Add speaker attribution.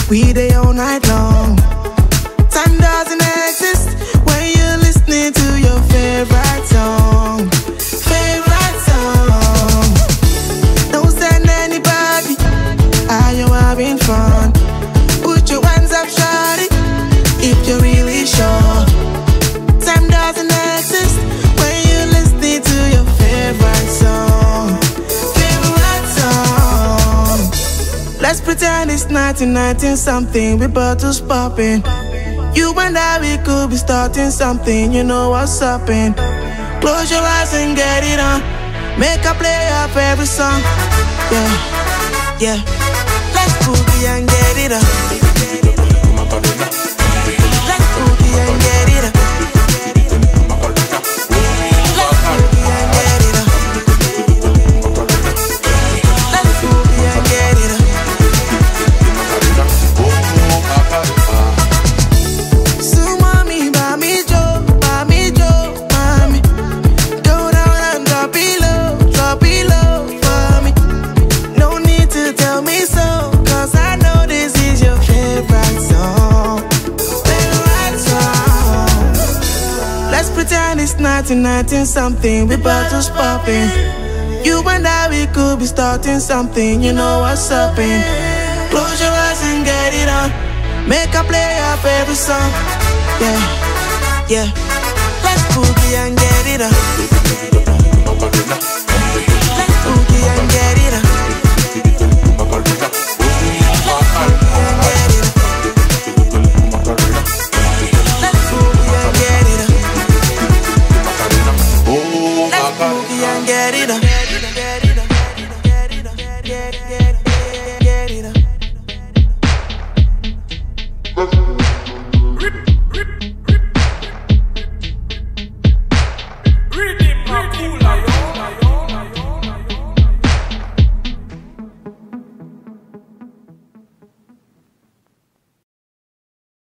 Speaker 1: We day all night long. Time doesn't exist when you're listening to your favorite song. Favorite song. Don't send anybody. Are you having fun? Put your hands up, shawty, if you're really sure. Time doesn't exist when you're listening to your favorite song. Favorite song. Let's pretend it's 1919 something with bottles popping. You and I, we could be starting something. You know what's uppin'. Close your eyes and get it on. Make a play of every song. Yeah, yeah. Let's boogie and get it on. Let's boogie and get it on. Let's boogie and get it on. Let's boogie and get it on. So mommy, buy me Joe, mommy. Go down and drop it low for me. No need to tell me so, 'cause I know this is your favorite song. Favorite song. Let's pretend it's 1919 something with bottles popping. You and I, we could be starting something. You know what's uppin'. Close your eyes and get it on. Make a play of every song. Yeah, yeah. Let's boogie and get it on.